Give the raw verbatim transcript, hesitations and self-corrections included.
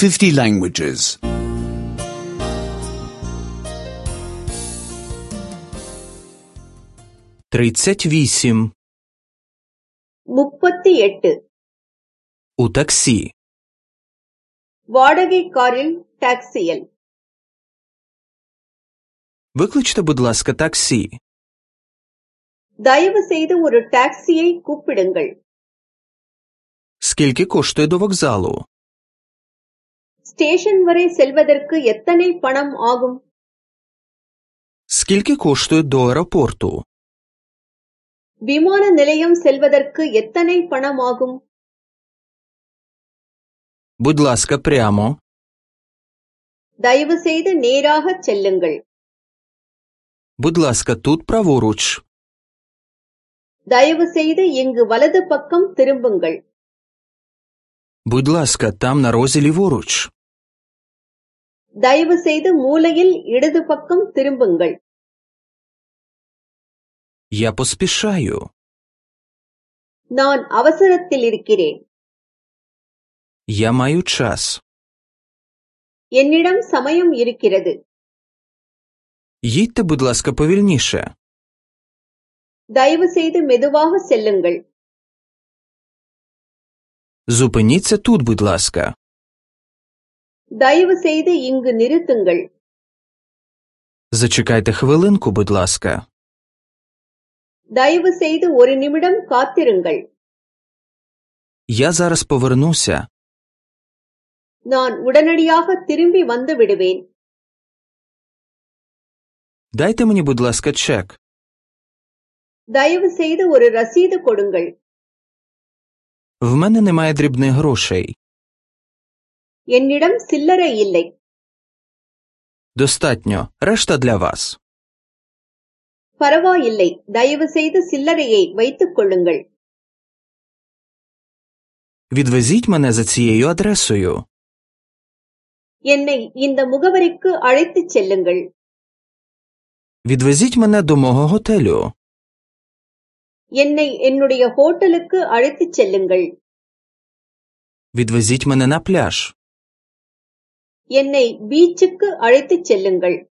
fifty languages. тридцять вісім. முப்பத்தி எட்டு. У таксі. வாடகை காரில் டாக்ஸியில். Викличте, будь ласка, таксі. தயவு செய்து ஒரு டாக்ஸியை கூப்பிடுங்கள். Скільки коштує до вокзалу? ஸ்டேஷன் வரை செல்வதற்கு எத்தனை பணம் ஆகும்? Скільки коштує до аеропорту? விமான நிலையம் செல்வதற்கு எத்தனை பணம் ஆகும்? Будь ласка, прямо. தயவு செய்து நேராகச் செல்லுங்கள். Будь ласка, тут праворуч. தயவு செய்து இங்கு வலது பக்கம் திரும்புங்கள். Будь ласка, там на розі ліворуч. தயவு செய்து மூலையில் இடது பக்கம் திரும்புங்கள். Я поспішаю. நான் அவசரத்தில் இருக்கிறேன். Я маю час. என்னிடம் சமயம் இருக்கிறது. Їдьте, будь ласка, повільніше. தயவு செய்து மெதுவாக செல்லுங்கள். Зупиніться тут, будь ласка. தயவு செய்து இங்கு நிறுத்துங்கள். Зачекайте хвилинку, будь ласка. தயவு செய்து ஒரு நிமிடம் காத்திருங்கள். Я зараз повернуся. நான் உடனடியாக திரும்பி வந்து விடுவேன். Дайте мені, будь ласка, чек. தயவு செய்து ஒரு ரசீது கொடுங்கள். В мене немає дрібних грошей. என்னிடம் சில்லறை இல்லை. Достатньо. Решта для вас. பரவாயில்லை, தயவு செய்து சில்லறையை வைத்துக் கொள்ளுங்கள். Відвезіть мене за цією адресою. என்னை இந்த முகவரிக்கு அழைத்துச் செல்லுங்கள். Відвезіть мене до мого готелю. என்னை என்னுடைய ஹோட்டலுக்கு அழைத்துச் செல்லுங்கள். Відвезіть мене на пляж. என்னை பீச்சுக்கு அழைத்துச் செல்லுங்கள்.